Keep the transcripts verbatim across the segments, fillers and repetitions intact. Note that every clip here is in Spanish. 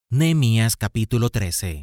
Nehemías capítulo trece.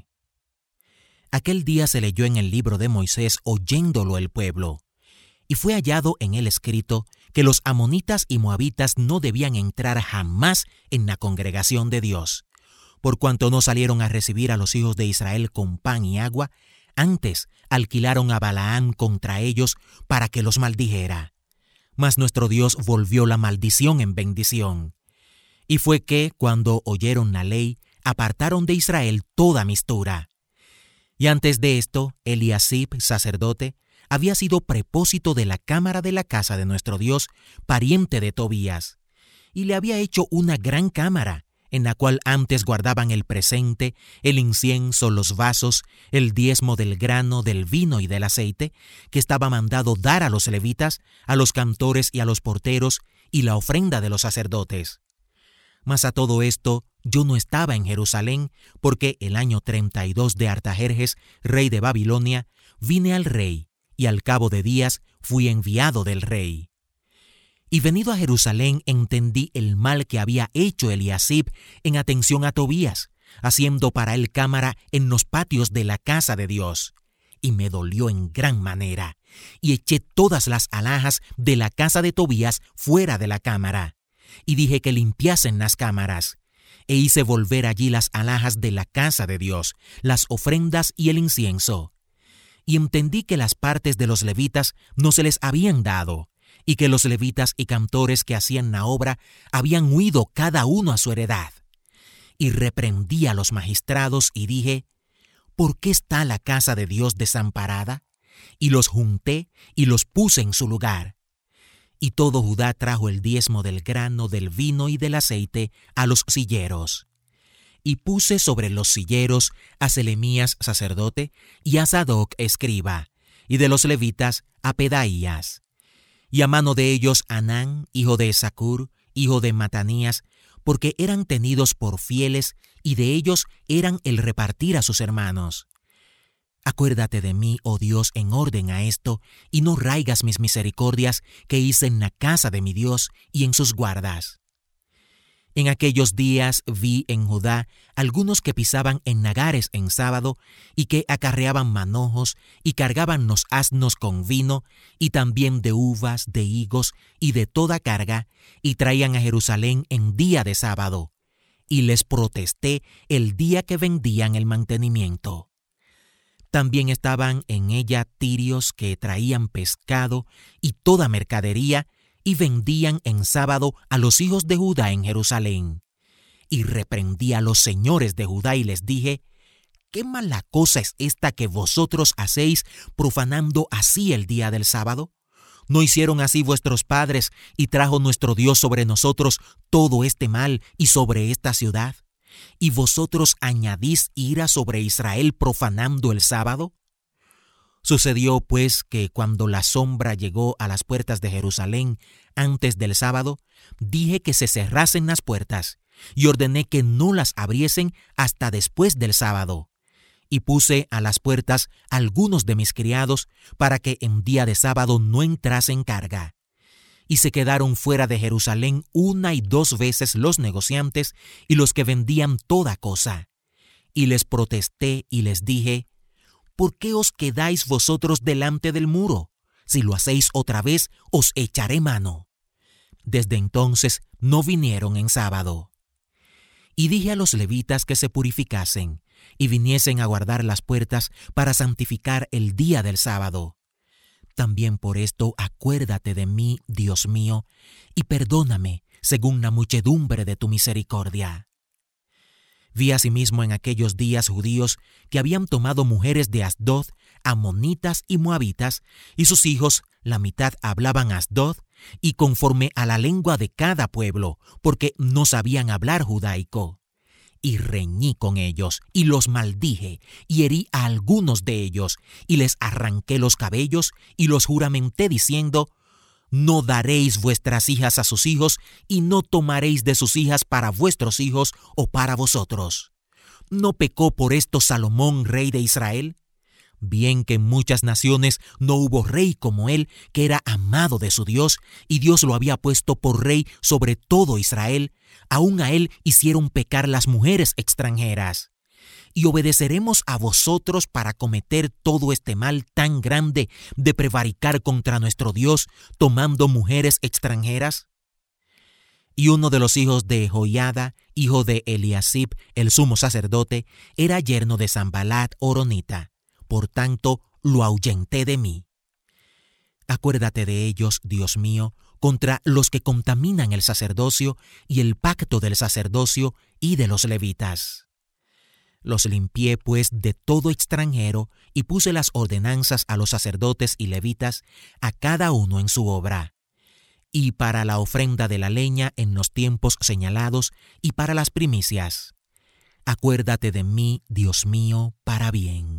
Aquel día se leyó en el libro de Moisés oyéndolo el pueblo, y fue hallado en él escrito que los amonitas y moabitas no debían entrar jamás en la congregación de Dios, por cuanto no salieron a recibir a los hijos de Israel con pan y agua, antes alquilaron a Balaam contra ellos para que los maldijera. Mas nuestro Dios volvió la maldición en bendición. Y fue que, cuando oyeron la ley, apartaron de Israel toda mistura. Y antes de esto, Eliasib, sacerdote, había sido prepósito de la cámara de la casa de nuestro Dios, pariente de Tobías, y le había hecho una gran cámara, en la cual antes guardaban el presente, el incienso, los vasos, el diezmo del grano, del vino y del aceite, que estaba mandado dar a los levitas, a los cantores y a los porteros, y la ofrenda de los sacerdotes. Mas a todo esto yo no estaba en Jerusalén, porque el año treinta y dos de Artajerjes, rey de Babilonia, vine al rey, y al cabo de días fui enviado del rey. Y venido a Jerusalén entendí el mal que había hecho Eliasib en atención a Tobías, haciendo para él cámara en los patios de la casa de Dios. Y me dolió en gran manera, y eché todas las alhajas de la casa de Tobías fuera de la cámara. Y dije que limpiasen las cámaras, e hice volver allí las alhajas de la casa de Dios, las ofrendas y el incienso. Y entendí que las partes de los levitas no se les habían dado, y que los levitas y cantores que hacían la obra habían huido cada uno a su heredad. Y reprendí a los magistrados y dije, ¿por qué está la casa de Dios desamparada? Y los junté y los puse en su lugar. Y todo Judá trajo el diezmo del grano, del vino y del aceite a los silleros. Y puse sobre los silleros a Selemías sacerdote y a Sadoc escriba, y de los levitas a Pedaías. Y a mano de ellos Anán, hijo de Zacur, hijo de Matanías, porque eran tenidos por fieles, y de ellos eran el repartir a sus hermanos. Acuérdate de mí, oh Dios, en orden a esto, y no raigas mis misericordias que hice en la casa de mi Dios y en sus guardas. En aquellos días vi en Judá algunos que pisaban en nagares en sábado, y que acarreaban manojos, y cargaban los asnos con vino, y también de uvas, de higos, y de toda carga, y traían a Jerusalén en día de sábado. Y les protesté el día que vendían el mantenimiento. También estaban en ella tirios que traían pescado y toda mercadería, y vendían en sábado a los hijos de Judá en Jerusalén. Y reprendí a los señores de Judá y les dije, ¿qué mala cosa es esta que vosotros hacéis profanando así el día del sábado? ¿No hicieron así vuestros padres, y trajo nuestro Dios sobre nosotros todo este mal y sobre esta ciudad? ¿Y vosotros añadís ira sobre Israel profanando el sábado? Sucedió pues que cuando la sombra llegó a las puertas de Jerusalén antes del sábado, dije que se cerrasen las puertas, y ordené que no las abriesen hasta después del sábado. Y puse a las puertas algunos de mis criados para que en día de sábado no entrasen carga. Y se quedaron fuera de Jerusalén una y dos veces los negociantes y los que vendían toda cosa. Y les protesté y les dije, ¿por qué os quedáis vosotros delante del muro? Si lo hacéis otra vez, os echaré mano. Desde entonces no vinieron en sábado. Y dije a los levitas que se purificasen y viniesen a guardar las puertas para santificar el día del sábado. También por esto acuérdate de mí, Dios mío, y perdóname según la muchedumbre de tu misericordia. Vi asimismo en aquellos días judíos que habían tomado mujeres de Asdod, amonitas y moabitas, y sus hijos, la mitad hablaban Asdod, y conforme a la lengua de cada pueblo, porque no sabían hablar judaico. Y reñí con ellos, y los maldije, y herí a algunos de ellos, y les arranqué los cabellos, y los juramenté diciendo, no daréis vuestras hijas a sus hijos, y no tomaréis de sus hijas para vuestros hijos o para vosotros. ¿No pecó por esto Salomón, rey de Israel? Bien que en muchas naciones no hubo rey como él, que era amado de su Dios, y Dios lo había puesto por rey sobre todo Israel, aún a él hicieron pecar las mujeres extranjeras. ¿Y obedeceremos a vosotros para cometer todo este mal tan grande de prevaricar contra nuestro Dios, tomando mujeres extranjeras? Y uno de los hijos de Joiada, hijo de Eliasib, el sumo sacerdote, era yerno de Sanbalat horonita. Por tanto, lo ahuyenté de mí. Acuérdate de ellos, Dios mío, contra los que contaminan el sacerdocio y el pacto del sacerdocio y de los levitas. Los limpié, pues, de todo extranjero y puse las ordenanzas a los sacerdotes y levitas, a cada uno en su obra. Y para la ofrenda de la leña en los tiempos señalados y para las primicias. Acuérdate de mí, Dios mío, para bien.